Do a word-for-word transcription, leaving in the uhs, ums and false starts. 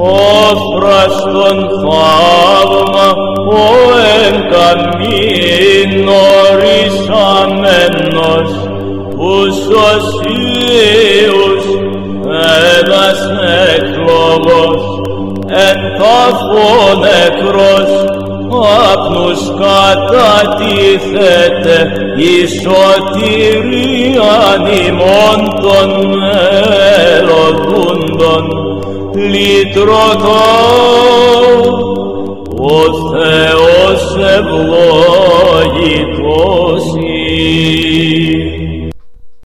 ως πραστον θαύμα ο εν καμίνο ρησαμένος τους οσίους έδας εκλογός εν τάφο νεκρός άπνους κατατίθεται η σωτηρίαν ημών των μελωδούντων λυτρωτώ ο Θεός ευλόγητος